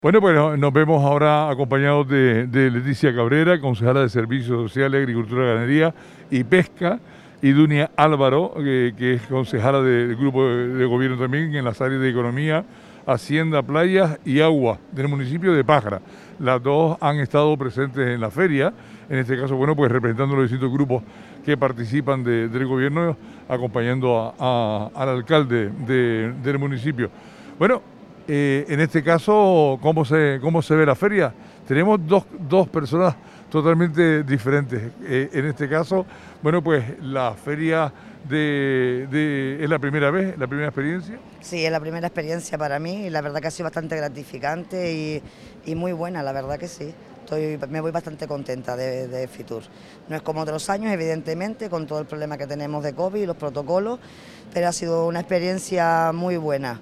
Bueno, pues nos vemos ahora acompañados de Leticia Cabrera, concejala de Servicios Sociales, Agricultura, Ganadería y Pesca, y Dunia Álvaro, que es concejala del grupo de gobierno también en las áreas de Economía, Hacienda, Playas y Agua del municipio de Pájara. Las dos han estado presentes en la feria, en este caso, bueno, pues representando los distintos grupos que participan del gobierno, acompañando al alcalde del municipio. Bueno, en este caso, ¿cómo se ve la feria? Tenemos dos personas totalmente diferentes. En este caso, bueno, pues la feria ¿es la primera vez, la primera experiencia? Sí, es la primera experiencia para mí y la verdad que ha sido bastante gratificante y muy buena, la verdad que sí. Me voy bastante contenta de Fitur. No es como otros años, evidentemente, con todo el problema que tenemos de COVID y los protocolos, pero ha sido una experiencia muy buena.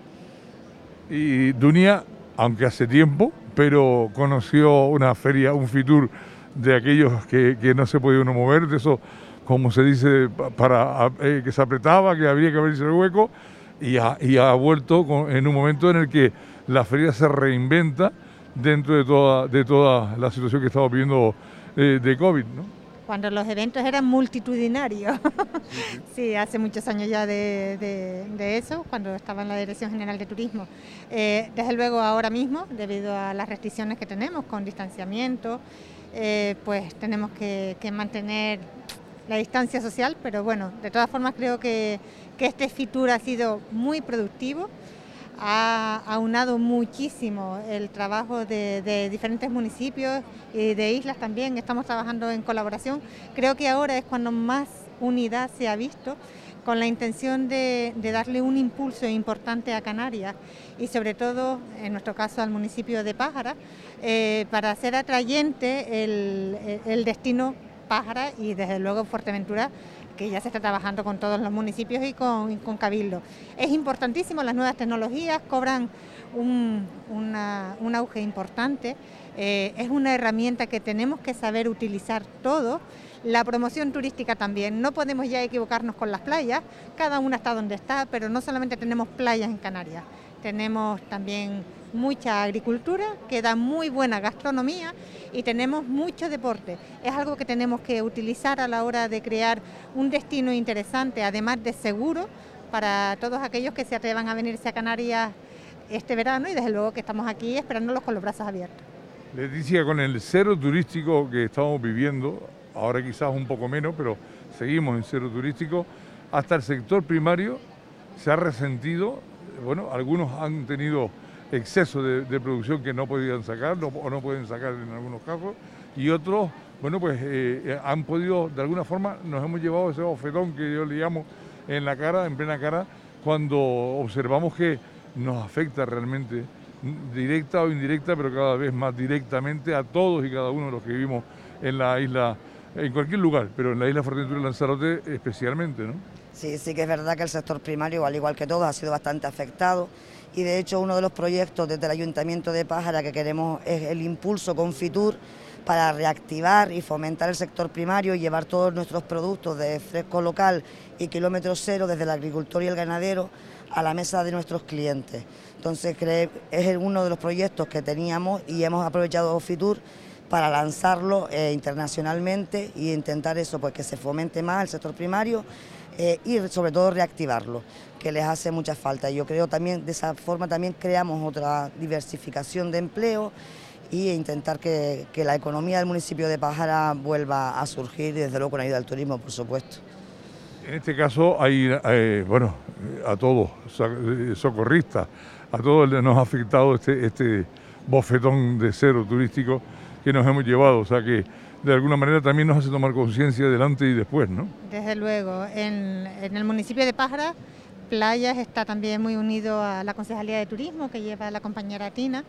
Y Dunia, aunque hace tiempo, pero conoció una feria, un Fitur de aquellos que no se podía uno mover, de eso, como se dice, que se apretaba, que había que abrirse el hueco, y ha vuelto en un momento en el que la feria se reinventa dentro de toda la situación que estamos viviendo de COVID, ¿no? Cuando los eventos eran multitudinarios. Sí, hace muchos años ya de eso, cuando estaba en la Dirección General de Turismo. Desde luego ahora mismo, debido a las restricciones que tenemos con distanciamiento, pues tenemos que mantener la distancia social, pero bueno, de todas formas creo que este Fitur ha sido muy productivo. Ha aunado muchísimo el trabajo de diferentes municipios y de islas también, estamos trabajando en colaboración. Creo que ahora es cuando más unidad se ha visto, con la intención de darle un impulso importante a Canarias y sobre todo, en nuestro caso, al municipio de Pájara, para hacer atrayente el destino Pájara y desde luego Fuerteventura, que ya se está trabajando con todos los municipios y con Cabildo. Es importantísimo, las nuevas tecnologías cobran un auge importante, es una herramienta que tenemos que saber utilizar todos. La promoción turística también, no podemos ya equivocarnos con las playas, cada una está donde está, pero no solamente tenemos playas en Canarias, tenemos también mucha agricultura que da muy buena gastronomía y tenemos mucho deporte. Es algo que tenemos que utilizar a la hora de crear un destino interesante, además de seguro para todos aquellos que se atrevan a venirse a Canarias este verano y desde luego que estamos aquí esperándolos con los brazos abiertos. Leticia, con el cero turístico que estamos viviendo, ahora quizás un poco menos, pero seguimos en cero turístico, hasta el sector primario se ha resentido. Bueno, algunos han tenido exceso de producción que no podían sacar o no pueden sacar en algunos casos, y otros, bueno, pues han podido, de alguna forma, nos hemos llevado ese bofetón que yo le llamo en la cara, en plena cara, cuando observamos que nos afecta realmente, directa o indirecta, pero cada vez más directamente a todos y cada uno de los que vivimos en la isla, en cualquier lugar, pero en la isla Fuerteventura y Lanzarote especialmente, ¿no? Sí, sí que es verdad que el sector primario, al igual que todos, ha sido bastante afectado y de hecho uno de los proyectos desde el Ayuntamiento de Pájara que queremos es el impulso con Fitur para reactivar y fomentar el sector primario y llevar todos nuestros productos de fresco local y kilómetro cero desde el agricultor y el ganadero a la mesa de nuestros clientes. Entonces es uno de los proyectos que teníamos y hemos aprovechado Fitur para lanzarlo internacionalmente e intentar eso, pues que se fomente más el sector primario y sobre todo reactivarlo, que les hace mucha falta. Yo creo también de esa forma también creamos otra diversificación de empleo e intentar que la economía del municipio de Pájara vuelva a surgir y desde luego con ayuda del turismo, por supuesto. En este caso hay, bueno, a todos, socorristas, a todos nos ha afectado este bofetón de cero turístico que nos hemos llevado, o sea que de alguna manera también nos hace tomar conciencia delante y después, ¿no? Desde luego, en el municipio de Pájara, Playas está también muy unido a la Concejalía de Turismo que lleva la compañera Tina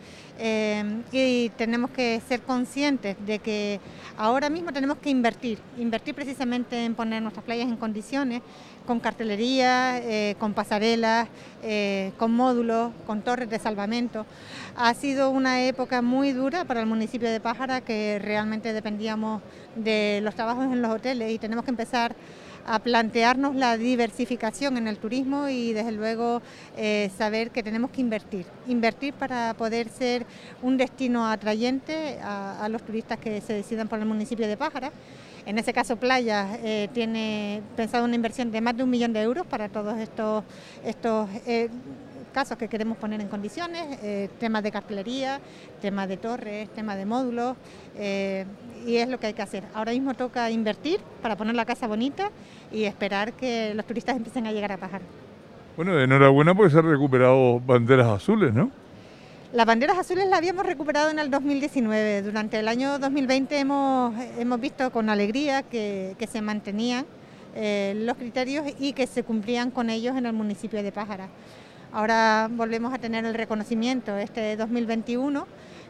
y tenemos que ser conscientes de que ahora mismo tenemos que invertir precisamente en poner nuestras playas en condiciones, con cartelería, con pasarelas, con módulos, con torres de salvamento. Ha sido una época muy dura para el municipio de Pájara que realmente dependíamos de los trabajos en los hoteles y tenemos que empezar a plantearnos la diversificación en el turismo y desde luego saber que tenemos que invertir para poder ser un destino atrayente a los turistas que se decidan por el municipio de Pájara. En ese caso Playas tiene pensado una inversión de más de 1 millón de euros para todos estos casos que queremos poner en condiciones, temas de cartelería, temas de torres, temas de módulos, y es lo que hay que hacer. Ahora mismo toca invertir para poner la casa bonita y esperar que los turistas empiecen a llegar a Pájara. Bueno, enhorabuena porque se han recuperado banderas azules, ¿no? Las banderas azules las habíamos recuperado en el 2019. Durante el año 2020 hemos visto con alegría que se mantenían los criterios y que se cumplían con ellos en el municipio de Pájara. Ahora volvemos a tener el reconocimiento este 2021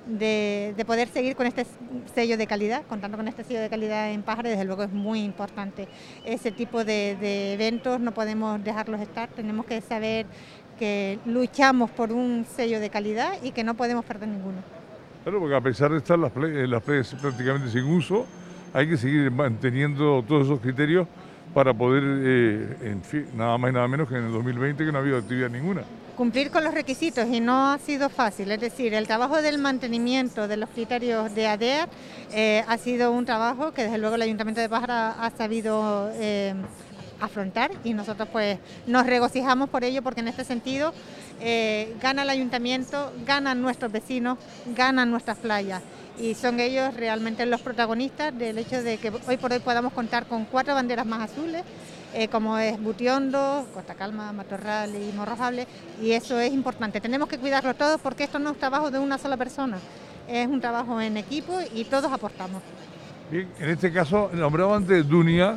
de poder seguir con este sello de calidad, contando con este sello de calidad en Pájara, desde luego es muy importante. Ese tipo de eventos no podemos dejarlos estar, tenemos que saber que luchamos por un sello de calidad y que no podemos perder ninguno. Claro, porque a pesar de estar las playas prácticamente sin uso, hay que seguir manteniendo todos esos criterios para poder, en fin, nada más y nada menos que en el 2020 que no ha habido actividad ninguna. Cumplir con los requisitos y no ha sido fácil, es decir, el trabajo del mantenimiento de los criterios de ADEAR ha sido un trabajo que desde luego el Ayuntamiento de Pájara ha sabido afrontar y nosotros pues nos regocijamos por ello porque en este sentido gana el Ayuntamiento, ganan nuestros vecinos, ganan nuestras playas. Y son ellos realmente los protagonistas del hecho de que hoy por hoy podamos contar con 4 banderas más azules, como es Butiondo, Costa Calma, Matorral y Morrojable, y eso es importante. Tenemos que cuidarlo todos porque esto no es trabajo de una sola persona, es un trabajo en equipo y todos aportamos. Bien, en este caso nombraba antes Dunia,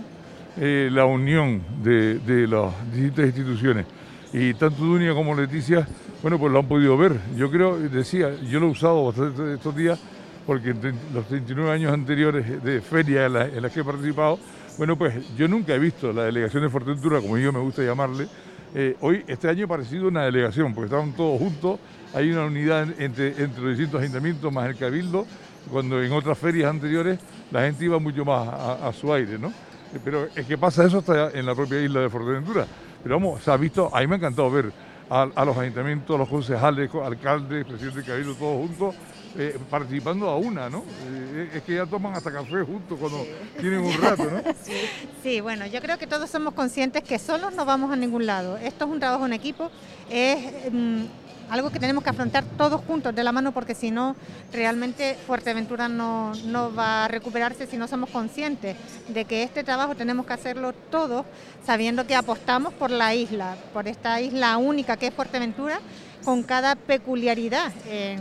la unión de las distintas instituciones, y tanto Dunia como Leticia, bueno, pues lo han podido ver. Yo creo, decía, yo lo he usado bastante estos días, porque en los 39 años anteriores de feria en las que he participado, bueno, pues yo nunca he visto la delegación de Fuerteventura, como yo me gusta llamarle. Hoy, este año ha parecido una delegación, porque estaban todos juntos, hay una unidad entre los distintos ayuntamientos más el Cabildo, cuando en otras ferias anteriores la gente iba mucho más a su aire, ¿no? Pero es que pasa eso hasta en la propia isla de Fuerteventura. Pero vamos, se ha visto, a mí me ha encantado ver a los ayuntamientos, a los concejales, alcaldes, presidente del Cabildo, todos juntos, participando a una, ¿no? Es que ya toman hasta café juntos cuando tienen un rato, ¿no? Sí, bueno, yo creo que todos somos conscientes que solos no vamos a ningún lado. Esto es un trabajo en equipo, es algo que tenemos que afrontar todos juntos de la mano porque si no, realmente Fuerteventura no va a recuperarse si no somos conscientes de que este trabajo tenemos que hacerlo todos sabiendo que apostamos por la isla, por esta isla única que es Fuerteventura, con cada peculiaridad,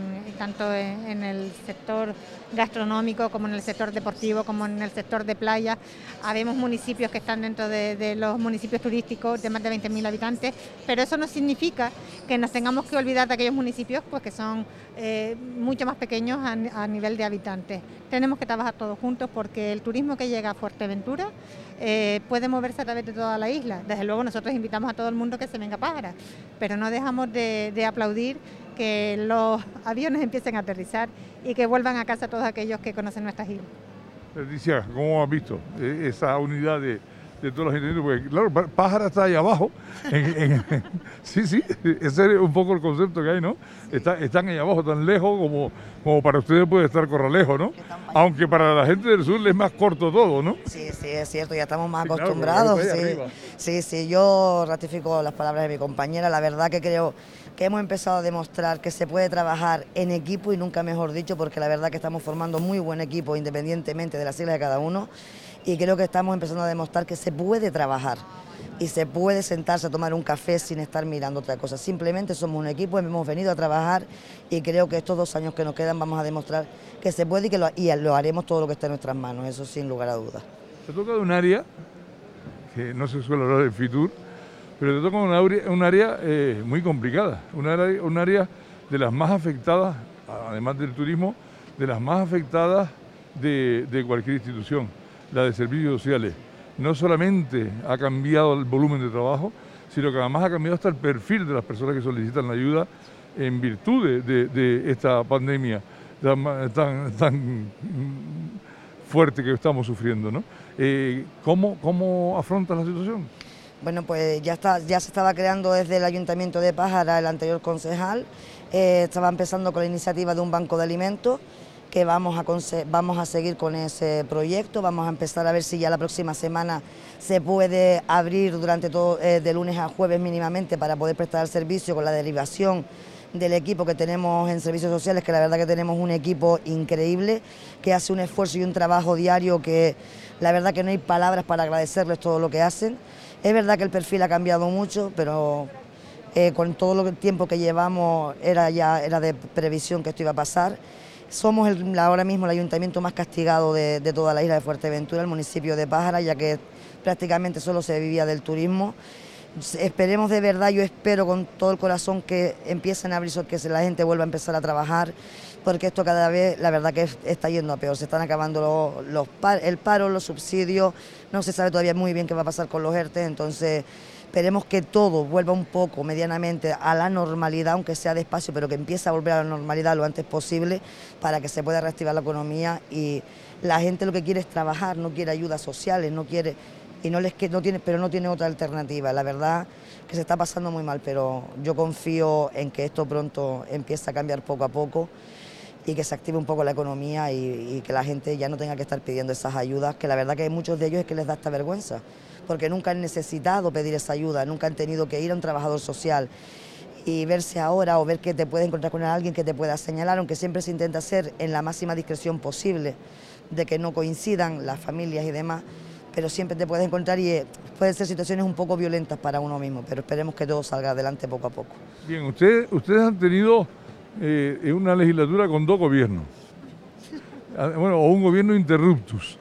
tanto en el sector gastronómico como en el sector deportivo, como en el sector de playa. Habemos municipios que están dentro de los municipios turísticos de más de 20.000 habitantes, pero eso no significa que nos tengamos que olvidar de aquellos municipios pues, que son mucho más pequeños a nivel de habitantes. Tenemos que trabajar todos juntos porque el turismo que llega a Fuerteventura puede moverse a través de toda la isla. Desde luego nosotros invitamos a todo el mundo que se venga a Pájara, pero no dejamos de aplaudir que los aviones empiecen a aterrizar y que vuelvan a casa todos aquellos que conocen nuestras islas. Leticia, ¿cómo has visto esa unidad de todos los ayuntamientos? Porque claro, Pájara está ahí abajo. Sí, ese es un poco el concepto que hay, ¿no? Están ahí abajo, tan lejos como para ustedes puede estar Corralejo, ¿no? Aunque para la gente del sur es más corto todo, ¿no? Sí, es cierto, ya estamos más acostumbrados. Claro, sí, yo ratifico las palabras de mi compañera. La verdad que creo que hemos empezado a demostrar que se puede trabajar en equipo y nunca mejor dicho, porque la verdad que estamos formando muy buen equipo independientemente de las siglas de cada uno y creo que estamos empezando a demostrar que se puede trabajar y se puede sentarse a tomar un café sin estar mirando otra cosa. Simplemente somos un equipo, hemos venido a trabajar y creo que estos 2 años que nos quedan vamos a demostrar que se puede y lo haremos todo lo que esté en nuestras manos, eso sin lugar a dudas. Te toca de un área que no se suele hablar del Fitur, pero te toca un área muy complicada, un área de las más afectadas, además del turismo, de las más afectadas de cualquier institución, la de servicios sociales. No solamente ha cambiado el volumen de trabajo, sino que además ha cambiado hasta el perfil de las personas que solicitan la ayuda en virtud de esta pandemia tan fuerte que estamos sufriendo, ¿no? ¿Cómo afrontas la situación? Bueno, pues ya se estaba creando desde el Ayuntamiento de Pájara, el anterior concejal, estaba empezando con la iniciativa de un banco de alimentos, que vamos a seguir con ese proyecto, vamos a empezar a ver si ya la próxima semana se puede abrir durante todo, de lunes a jueves mínimamente, para poder prestar el servicio con la derivación del equipo que tenemos en servicios sociales, que la verdad que tenemos un equipo increíble, que hace un esfuerzo y un trabajo diario que la verdad que no hay palabras para agradecerles todo lo que hacen. Es verdad que el perfil ha cambiado mucho, pero con todo el tiempo que llevamos era de previsión que esto iba a pasar. Somos ahora mismo el ayuntamiento más castigado de toda la isla de Fuerteventura, el municipio de Pájara, ya que prácticamente solo se vivía del turismo. Esperemos de verdad, yo espero con todo el corazón que empiecen a abrir, que la gente vuelva a empezar a trabajar, porque esto cada vez la verdad que está yendo a peor, se están acabando el paro, los subsidios, no se sabe todavía muy bien qué va a pasar con los ERTE, entonces esperemos que todo vuelva un poco medianamente a la normalidad, aunque sea despacio, pero que empiece a volver a la normalidad lo antes posible para que se pueda reactivar la economía. Y la gente lo que quiere es trabajar, no quiere ayudas sociales, no quiere, y pero no tiene otra alternativa. La verdad que se está pasando muy mal, pero yo confío en que esto pronto empiece a cambiar poco a poco y que se active un poco la economía y que la gente ya no tenga que estar pidiendo esas ayudas, que la verdad que muchos de ellos es que les da hasta vergüenza, porque nunca han necesitado pedir esa ayuda, nunca han tenido que ir a un trabajador social y verse ahora o ver que te puedes encontrar con alguien que te pueda señalar, aunque siempre se intenta hacer en la máxima discreción posible, de que no coincidan las familias y demás, pero siempre te puedes encontrar y pueden ser situaciones un poco violentas para uno mismo, pero esperemos que todo salga adelante poco a poco. Bien, ustedes han tenido una legislatura con dos gobiernos, bueno, o un gobierno interruptus,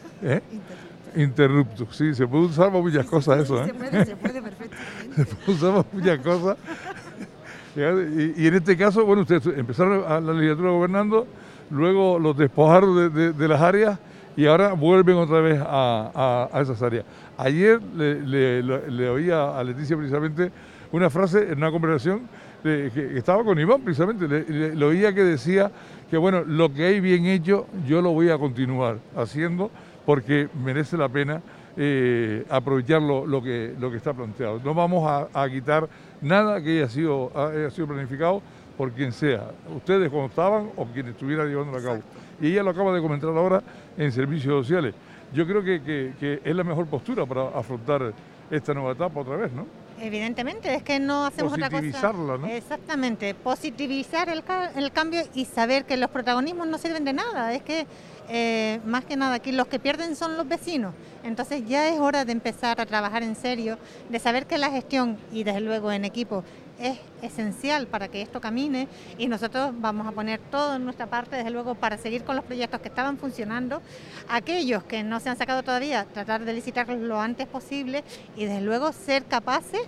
Interruptus, sí, se puede usar para muchas cosas eso, Se puede perfectamente. Se puede usar para muchas cosas. Y en este caso, bueno, ustedes empezaron la legislatura gobernando, luego los despojaron de las áreas y ahora vuelven otra vez a esas áreas. Ayer le oía a Leticia precisamente una frase en una conversación que estaba con Iván precisamente, le oía que decía que bueno, lo que hay bien hecho yo lo voy a continuar haciendo porque merece la pena aprovechar lo que está planteado. No vamos a quitar nada que haya sido planificado por quien sea, ustedes cuando estaban o quien estuviera llevándolo a cabo. Y ella lo acaba de comentar ahora en servicios sociales. Yo creo que es la mejor postura para afrontar esta nueva etapa otra vez, ¿no? Evidentemente, es que no hacemos otra cosa. Positivizarla, ¿no? Exactamente, positivizar el cambio y saber que los protagonismos no sirven de nada. Es que más que nada aquí los que pierden son los vecinos. Entonces ya es hora de empezar a trabajar en serio, de saber que la gestión y desde luego en equipo es esencial para que esto camine y nosotros vamos a poner todo en nuestra parte, desde luego, para seguir con los proyectos que estaban funcionando. Aquellos que no se han sacado todavía, tratar de licitarlos lo antes posible y desde luego ser capaces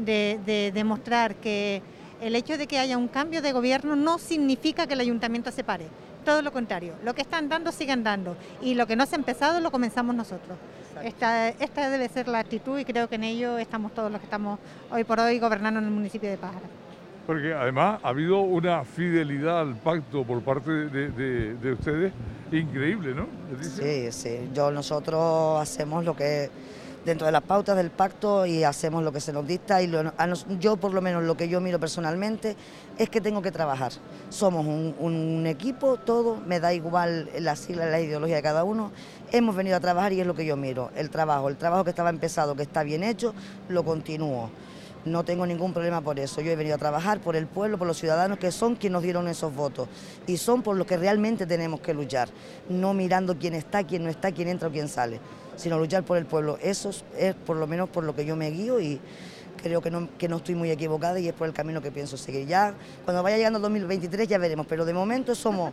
de demostrar que el hecho de que haya un cambio de gobierno no significa que el ayuntamiento se pare. Todo lo contrario, lo que están dando siguen dando y lo que no se ha empezado lo comenzamos nosotros. Esta debe ser la actitud y creo que en ello estamos todos los que estamos hoy por hoy gobernando en el municipio de Pájara. Porque además ha habido una fidelidad al pacto por parte de ustedes increíble, ¿no? Sí, nosotros hacemos lo que dentro de las pautas del pacto y hacemos lo que se nos dicta y yo por lo menos lo que yo miro personalmente es que tengo que trabajar. Somos un equipo, todo, me da igual la sigla, la ideología de cada uno, hemos venido a trabajar y es lo que yo miro, el trabajo que estaba empezado, que está bien hecho, lo continúo. No tengo ningún problema por eso, yo he venido a trabajar por el pueblo, por los ciudadanos que son quienes nos dieron esos votos y son por los que realmente tenemos que luchar, no mirando quién está, quién no está, quién entra o quién sale, sino luchar por el pueblo. Eso es por lo menos por lo que yo me guío y creo que no estoy muy equivocada y es por el camino que pienso seguir. Ya cuando vaya llegando el 2023 ya veremos, pero de momento somos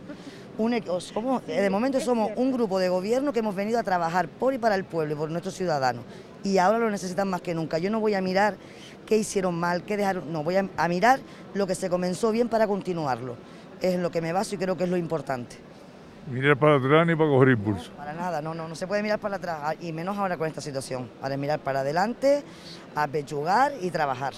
un grupo de gobierno que hemos venido a trabajar por y para el pueblo y por nuestros ciudadanos y ahora lo necesitan más que nunca. Yo no voy a mirar qué hicieron mal, qué dejaron, no, voy a mirar lo que se comenzó bien para continuarlo. Es en lo que me baso y creo que es lo importante. Mirar para atrás ni para coger impulso. No, para nada, no se puede mirar para atrás, y menos ahora con esta situación. Ahora es mirar para adelante, apechugar y trabajar.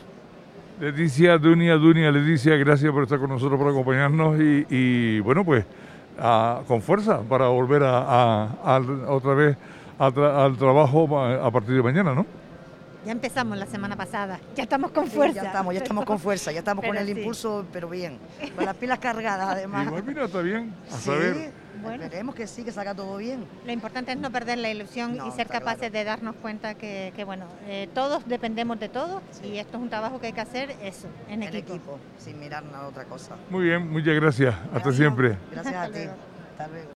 Leticia, Leticia, gracias por estar con nosotros, por acompañarnos y bueno, pues con fuerza para volver otra vez al trabajo a partir de mañana, ¿no? Ya empezamos la semana pasada, ya estamos con fuerza. Sí, ya estamos con fuerza, ya estamos con el sí. impulso, pero bien, con las pilas cargadas además. Igual, mira, está bien, a Sí, saber. bueno, esperemos que sí, que salga todo bien. Lo importante es no perder la ilusión y ser capaces de darnos cuenta que bueno, todos dependemos de todos y esto es un trabajo que hay que hacer eso, en equipo. Sin mirar nada otra cosa. Muy bien, muchas gracias. Hasta siempre. Gracias a ti. Hasta luego.